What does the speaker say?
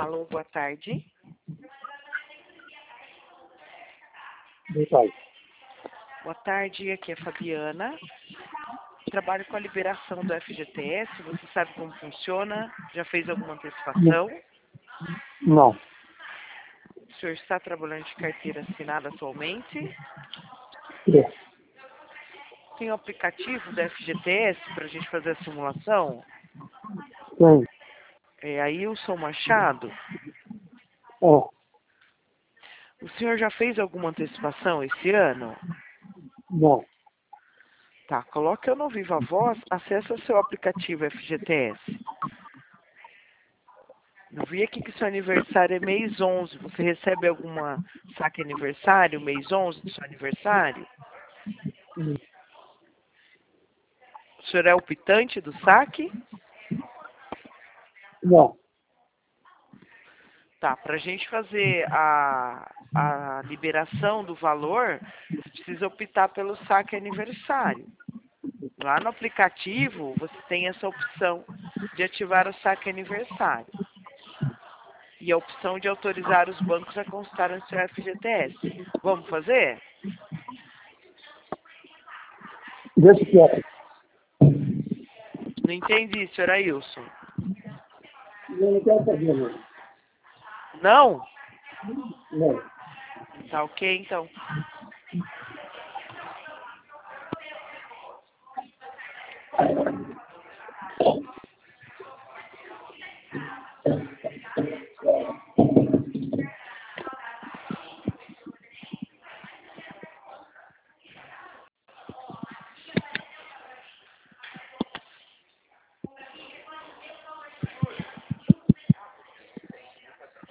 Alô, boa tarde. Boa tarde. Boa tarde, aqui é a Fabiana. Trabalho com a liberação do FGTS. Você sabe como funciona? Já fez alguma antecipação? Não. O senhor está trabalhando de carteira assinada atualmente? É. Tem o aplicativo do FGTS para a gente fazer a simulação? Tem. É Ailson Machado. É. O senhor já fez alguma antecipação esse ano? Não. Tá, coloque eu no Viva Voz, acessa seu aplicativo FGTS. Eu vi aqui que seu aniversário é mês 11. Você recebe alguma saque aniversário, mês 11 do seu aniversário? O senhor é o optante do saque? Não. Tá, para a gente fazer a liberação do valor, você precisa optar pelo saque aniversário. Lá no aplicativo, você tem essa opção de ativar o saque aniversário. E a opção de autorizar os bancos a constar no seu FGTS. Vamos fazer? Deixa quieto. Não entendi, senhor Ailson. Eu não quero saber, não. Não? Não. Tá ok, então.